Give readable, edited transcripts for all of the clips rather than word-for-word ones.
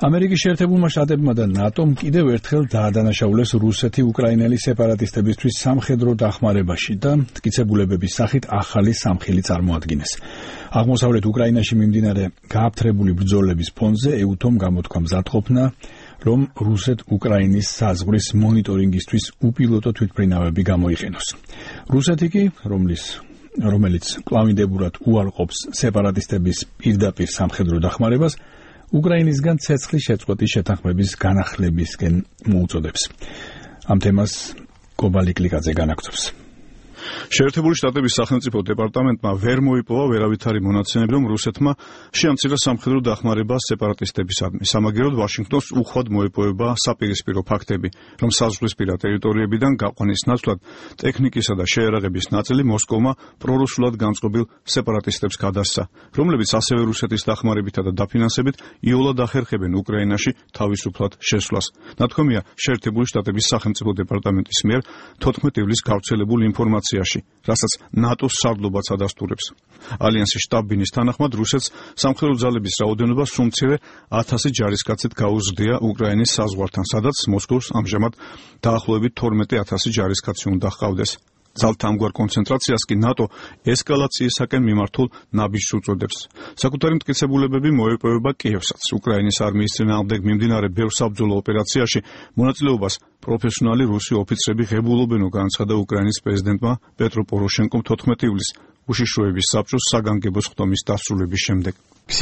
ამერიკის შეერთებულმა შტატებმა და ნატომ კიდევ ერთხელ დაადანაშაულეს რუსეთი უკრაინელი სეპარატისტებისთვის სამხედრო დახმარებაში და მტკიცებულებების სახით ახალი სამხილი წარმოადგინეს. აღმოსავლეთ უკრაინაში მიმდინარე გააფთრებული ბრძოლების ფონზე EUTOM გამოთქვა მზადყოფნა, რომ რუსეთ-უკრაინის საზღვრის მონიტორინგისთვის უპილოტო თვითმფრინავები გამოიყენოს. რუსეთი კი, რომელიც კლავინდებურად უარყოფს სეპარატისტების პირდაპირ სამხედრო დახმარებას, უკრაინისგან ცეცხლის შეწყვეტის შეთანხმების განახლებისკენ მოუწოდებს. ამ თემას კობა ლიკლიკაძე განაგრძობს. შეერთებული შტატების სახელმწიფო დეპარტამენტმა ვერ მოიპოვა ვერავითარი მონაცემები, რომ რუსეთმა შეამცირა სამხედრო დახმარება სეპარატისტებისადმი. სამაგიეროდ ვაშინგტონს უხვად მოეპოვება საპირისპირო ფაქტები, რომ საზღვრისპირა ტერიტორიებიდან გაყვანის ნაცვლად ტექნიკისა და შეიარაღების ნაწილი მოსკოვმა პრორუსულად განწყობილ სეპარატისტებს გადასცა, რომლებიც ასევე რუსეთის დახმარებითა და დაფინანსებით იოლად ახერხებენ უკრაინაში თავისუფლად შესვლას. ნათქვამია შეერთებული შტატების სახელმწიფო დეპარტამენტის მიერ 14 ივლისს გავრცელებულ ინფორმაციაში, რასაც ნატოს სარდლობაც ადასტურებს. ალიანსის შტაბ-ბინის თანახმად რუსეთს სამხედრო ძალების რაოდენობა სულ მცირე 1000 ჯარისკაცით გაუზრდია უკრაინის საზღვართან, სადაც მოსკოვს ამჟამად დაახლოებით 12000 ჯარისკაცი უნდა ჰყავდეს. ძალთა ამგვარ კონცენტრაციას კი ნატო ესკალაციისაკენ მიმართულ ნაბიჯს უწოდებს. საკუთარი მტკიცებულებები მოეპოვება კიევსაც. უკრაინის არმიის წინააღმდეგ მიმდინარე ბევრ საბრძოლო ოპერაციაში მონაწილეობას პროფესიონალი რუსი ოფიცრები ღებულობენო განაცხადა უკრაინის პრეზიდენტმა პეტრო პოროშენკომ 14 ივლისს უშიშროების საბჭოს საგანგებო ხდომის დასრულების შემდეგ.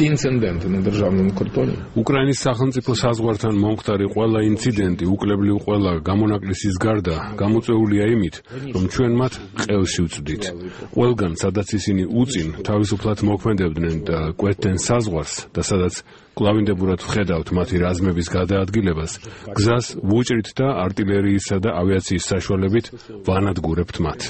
უკრაინის სახელმწიფო საზღვართან მომხდარი ყველა ინციდენტი, უკლებლივ ყველა გამონაკლისის გარდა, გამოწვეულია იმით, რომ ჩვენ მათ ყელში ვწვდით. ყველგან, სადაც ისინი უწინ თავისუფლად მოქმედებდნენ და კვეთდნენ საზღვარს და სადაც კლავინდებურად ვხედავთ მათი რაზმების გადაადგილებას, გზას ვუჭრით და артиллериისა და ავიაციის საშუალებით ვანადგურებთ მათ.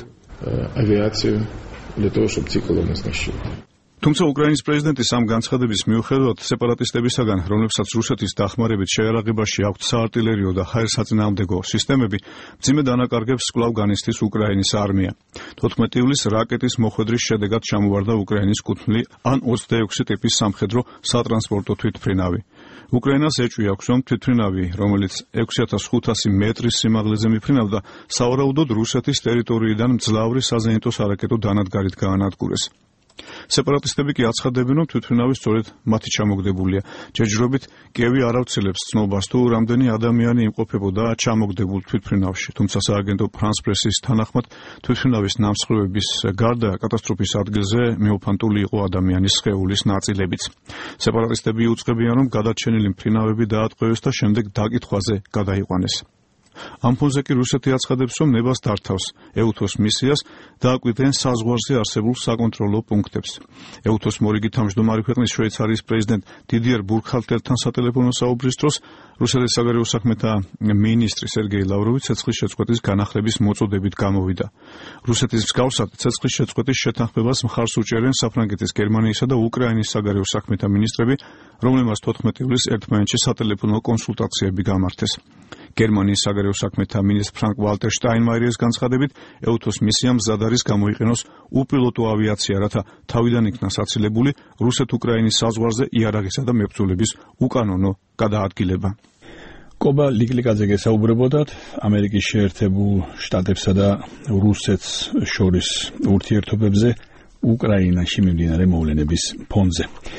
თუმცა უკრაინის პრეზიდენტის ამ განცხადების მიუხედავად სეპარატისტებისაგან, რომლებსაც რუსეთის დახმარებით შეიარაღებაში აქვთ საარტილერიო და ჰაერსაწინააღმდეგო სისტემები, მძიმე დანაკარგებს კვლავ განიცდის უკრაინის არმია. 14 ივლისს რაკეტის მოხვედრის შედეგად ჩამოვარდა უკრაინის კუთვნილი ან 26 ტიპის სამხედრო სატრანსპორტო თვითმფრინავი. უკრაინას ეჭვი აქვს, რომ თვითმფრინავი, რომელიც 6500 მეტრის სიმაღლეზე მიფრინავდა, სავარაუდოდ რუსეთის ტერიტორიიდან მძლავრი საზენიტო სარაკეტო დანადგარით გაანადგურეს. სეპარატისტები კი აცხადებენ, რომ თვითმფრინავი სწორედ მათი ჩამოგდებულია. ჯერჯერობით კიევი არ ავრცელებს ცნობას, თუ რამდენი ადამიანი იმყოფებოდა ჩამოგდებულ თვითმფრინავში. თუმცა სააგენტო ფრანს პრესის თანახმად თვითმფრინავის ნამსხვრევების გარდა კატასტროფის ადგილზე მეოფანტული იყო ადამიანის სხეულის ნაწილებიც. სეპარატისტები იუწყებიან, რომ გადარჩენილი მფრინავები დაატყვევეს და შემდეგ დაკითხვაზე გადაიყვანეს. ამ ფონზე კი რუსეთი აცხადებს, რომ ნებას დართავს EUTOS მისიას და აკვირდნენ საზღვარზე არსებულ საკონტროლო პუნქტებს. EUTOS მორიგი თავმჯდომარე ქვეყნის შვეიცარიის პრეზიდენტ დიდიერ ბურქჰალტერთან სატელეფონო საუბრის დროს რუსეთის საგარეო საქმეთა მინისტრი სერგეი ლავროვი ცეცხლის შეწყვეტის განახლების მოწოდებით გამოვიდა. რუსეთის მსგავსად ცეცხლის შეწყვეტის შეთანხმებას მხარს უჭერენ საფრანგეთის, გერმანიისა და უკრაინის საგარეო საქმეთა მინისტრები, რომლებმაც 14 ივლისს ერთმანეთში სატელეფონო კონსულტაციები გამართეს. გერმანიის საგარეო საქმეთა მინისტრ ფრანკ ვალტერ შტაინმაიერის განცხადებით, EUTOS მისიამ მზად არის გამოიყენოს უპილოტო ავიაცია, რათა თავიდან იქნა საცილებული რუსეთ-უკრაინის საზღვარზე იარაღისა და მებრძოლების უკანონო გადაადგილება. კობა ლიკლიკაძე გესაუბრებოდათ ამერიკის შეერთებულ შტატებსა და რუსეთს შორის ურთიერთობებზე უკრაინაში მიმდინარე მოვლენების ფონზე.